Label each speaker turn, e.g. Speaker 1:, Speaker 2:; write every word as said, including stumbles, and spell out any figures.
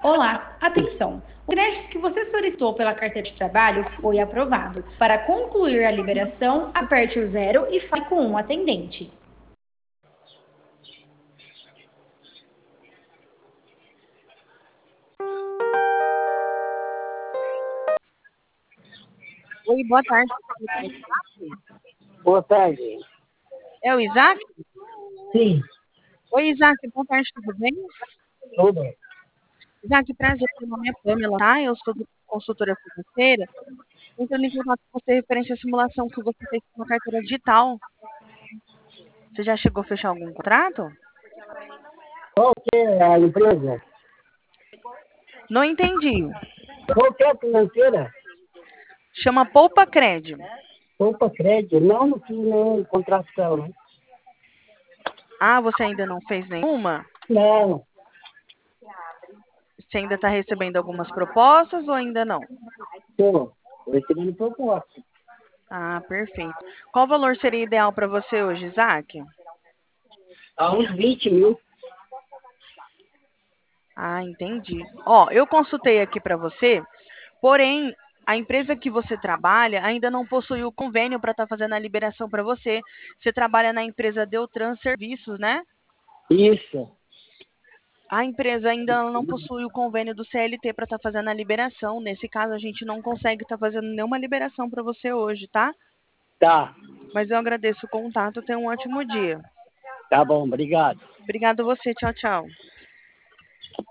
Speaker 1: Olá, atenção! O crédito que você solicitou pela carteira de trabalho foi aprovado. Para concluir a liberação, aperte o zero e fale com um atendente.
Speaker 2: Oi, boa tarde.
Speaker 3: Boa tarde.
Speaker 2: É o Isaac?
Speaker 3: Sim,
Speaker 2: Oi, Isaac, boa tarde, tudo bem?
Speaker 3: tudo.
Speaker 2: Isaac, prazer, meu nome é Pamela, tá? Eu sou do- consultora financeira. Entrando em contato com você referente à simulação que você fez com a carteira digital. Você já chegou a fechar algum contrato?
Speaker 3: Qual que é a empresa?
Speaker 2: Não entendi.
Speaker 3: Qual que é a financeira?
Speaker 2: Chama Poupa Cred.
Speaker 3: Poupa Crédito. Não, não fiz nenhum contrato com ela, né?
Speaker 2: Ah, você ainda não fez nenhuma?
Speaker 3: Não,
Speaker 2: Você ainda está recebendo algumas propostas ou ainda não?
Speaker 3: tô. Tô recebendo proposta.
Speaker 2: Ah, perfeito. Qual valor seria ideal para você hoje, Isaac?
Speaker 3: Há uns vinte mil.
Speaker 2: Ah, entendi. Ó, eu consultei aqui para você, porém, a empresa que você trabalha ainda não possui o convênio para estar fazendo a liberação para você. Você trabalha na empresa Deltran Serviços, né?
Speaker 3: Isso.
Speaker 2: A empresa ainda não possui o convênio do C L T para estar fazendo a liberação. Nesse caso, a gente não consegue estar fazendo nenhuma liberação para você hoje, tá?
Speaker 3: Tá.
Speaker 2: Mas eu agradeço o contato. Tenha um ótimo dia.
Speaker 3: Tá bom, obrigado.
Speaker 2: Obrigada a você. Tchau, tchau.